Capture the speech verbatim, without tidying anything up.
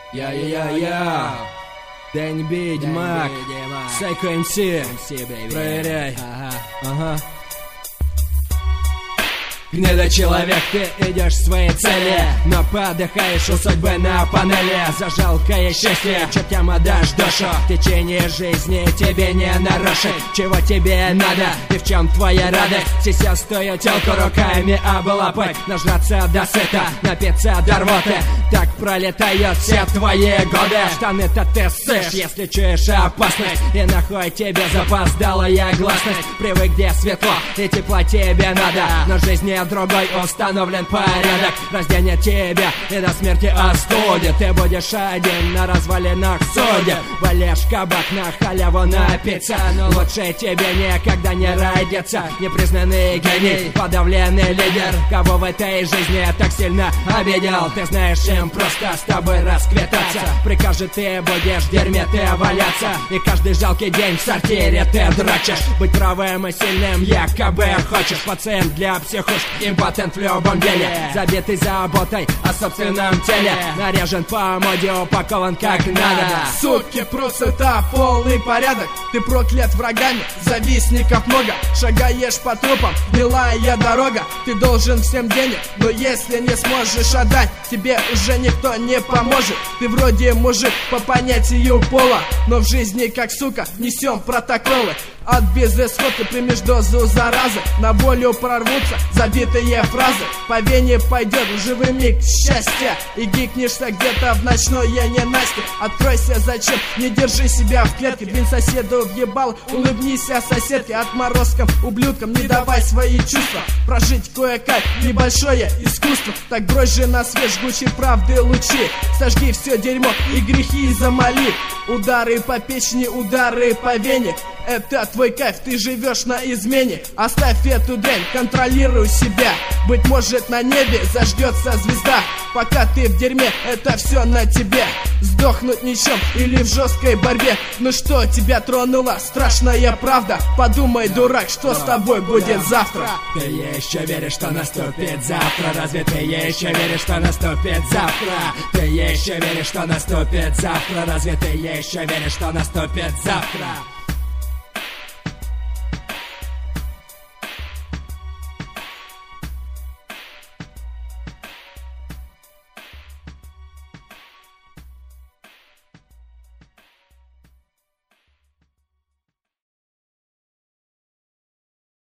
Я-я-я-я. Дэнни Би, Димак, Сайко эм си, проверяй. Ага, ага. Гнедочеловек, ты идешь к своей цели, но подыхаешь у судьбы на панели. За жалкое счастье чертям отдашь душу. В течение жизни тебе не нарушить. Чего тебе надо и в чем твоя радость? Сейчас стою телку руками облапать, нажраться до сыта, напиться до рвоты. Так пролетают все твои годы. Штаны-то ты ссышь, если чуешь опасность, и нахуй тебе запоздалая гласность. Привык, где светло и тепло тебе надо, но жизни другой установлен порядок. Разденет тебя и до смерти остудит. Ты будешь один на развалинах судеб. Валишь кабак на халяву напиться, но лучше тебе никогда не родиться. Непризнанный гений, подавленный лидер, кого в этой жизни так сильно обидел. Ты знаешь, им просто с тобой расквитаться. Прикажет, ты будешь в дерьме ты валяться, и каждый жалкий день в сортире ты дрочишь. Быть правым и сильным якобы хочешь. Пациент для психушки, импотент в любом деле, забитый заботой о собственном теле, наряжен по моде, упакован как надо. Суки, прутся, это полный порядок. Ты проклят врагами, завистников много. Шагаешь по трупам, милая дорога. Ты должен всем денег, но если не сможешь отдать, тебе уже никто не поможет. Ты вроде мужик по понятию пола, но в жизни как сука несем протоколы. От безысхода примешь дозу заразы, на волю прорвутся забитые фразы. По вене пойдет живый миг счастья, и гикнешься где-то в ночное ненастье. Откройся, зачем, не держи себя в клетке. Блин, соседу въебал, улыбнись соседке. Отморозкам, ублюдкам не давай свои чувства. Прожить кое-как небольшое искусство. Так брось же на свет жгучей правды лучи. Сожги все дерьмо и грехи замоли. Удары по печени, удары по вене. Это твой кайф, ты живешь на измене. Оставь эту дрянь, контролируй себя. Быть может, на небе заждется звезда. Пока ты в дерьме, это все на тебе. Сдохнуть ничем или в жесткой борьбе. Ну что тебя тронула страшная правда? Подумай, дурак, что с тобой будет завтра. Ты еще веришь, что наступит завтра? Разве ты еще веришь, что наступит завтра? Ты еще веришь, что наступит завтра? Разве ты еще веришь, что наступит завтра?